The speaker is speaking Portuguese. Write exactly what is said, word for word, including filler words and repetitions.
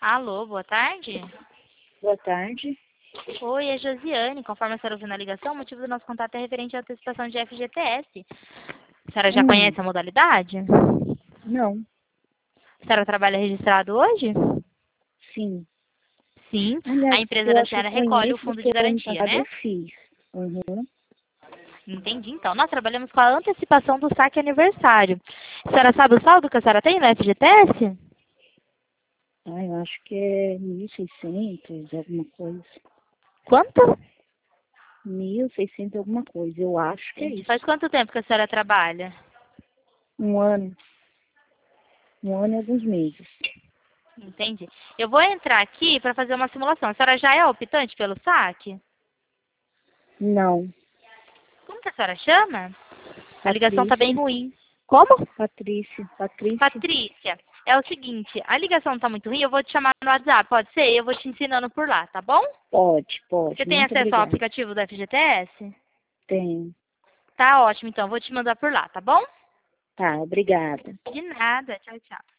Alô, boa tarde. Boa tarde. Oi, é Josiane. Conforme a senhora ouviu na ligação, o motivo do nosso contato é referente à antecipação de F G T S. A senhora já Hum, conhece a modalidade? não, A senhora trabalha registrado hoje? sim. Sim. A Aliás, empresa eu da acho que senhora recolhe o conheço fundo porque de o ano garantia, passado né? eu fiz. Uhum. Entendi. Então, nós trabalhamos com a antecipação do saque aniversário. A senhora sabe o saldo que a senhora tem no F G T S? Ah, eu acho que é mil e seiscentos, alguma coisa. Quanto? Mil e seiscentos alguma coisa, eu acho que é Entendi. Faz isso. quanto tempo que a senhora trabalha? Um ano. Um ano e alguns meses. Entendi. Eu vou entrar aqui para fazer uma simulação. A senhora já é optante pelo saque? Não. Como que a senhora chama? A ligação tá bem Patrícia. ruim. Como? Patrícia. Patrícia. Patrícia, é o seguinte, a ligação tá muito ruim, eu vou te chamar no WhatsApp, pode ser? Eu vou te ensinando por lá, tá bom? Pode, Você pode. tem Muito acesso ao obrigada. aplicativo do F G T S? Tenho. Tá ótimo, então, vou te mandar por lá, tá bom? Tá, obrigada. De nada, tchau, tchau.